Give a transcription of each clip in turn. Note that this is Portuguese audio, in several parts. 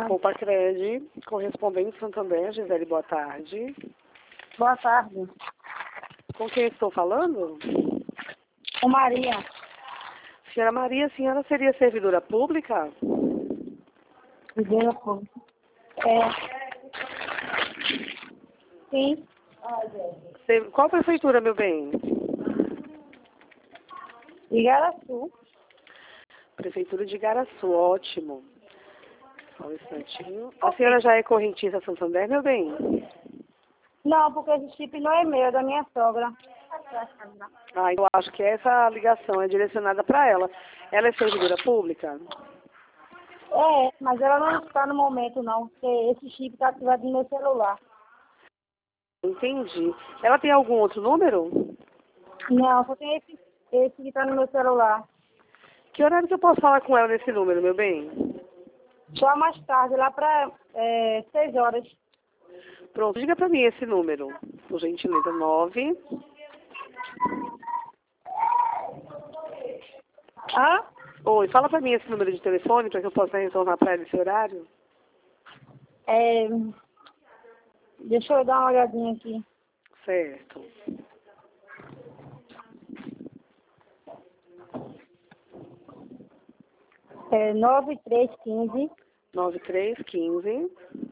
Copacred, correspondente Santander, Gisele, boa tarde. Boa tarde. Com quem estou falando? Com Maria. Senhora Maria, a senhora seria servidora pública? Servidora pública. É. Sim. Qual prefeitura, meu bem? Igaraçu. Prefeitura de Igaraçu, ótimo. Só um instantinho. A senhora já é correntista Santander, meu bem? Não, porque esse chip não é meu, é da minha sogra. Ah, eu acho que essa ligação é direcionada para ela. Ela é servidora pública? É, mas ela não está no momento, não, porque esse chip está ativado no meu celular. Entendi. Ela tem algum outro número? Não, só tem esse que está no meu celular. Que horário que eu posso falar com ela nesse número, meu bem? Só mais tarde, lá para 6 horas. Pronto, diga para mim esse número, por gentileza, 9. Ah? Oi, fala para mim esse número de telefone para que eu possa retornar para ela esse horário. Deixa eu dar uma olhadinha aqui. Certo. É 9315 9315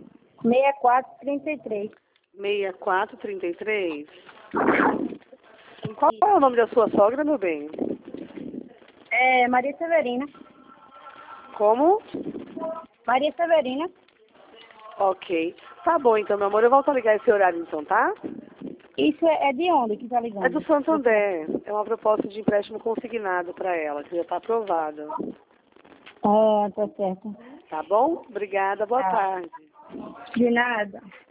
6433. 6433. Qual é o nome da sua sogra, meu bem? É Maria Severina. Como? Maria Severina. Ok. Tá bom, então, meu amor, eu volto a ligar esse horário, então, tá? Isso é de onde que tá ligando? É do Santander. É uma proposta de empréstimo consignado para ela, que já está aprovada. Ah, tá certo. Tá bom? Obrigada, boa tarde. De nada.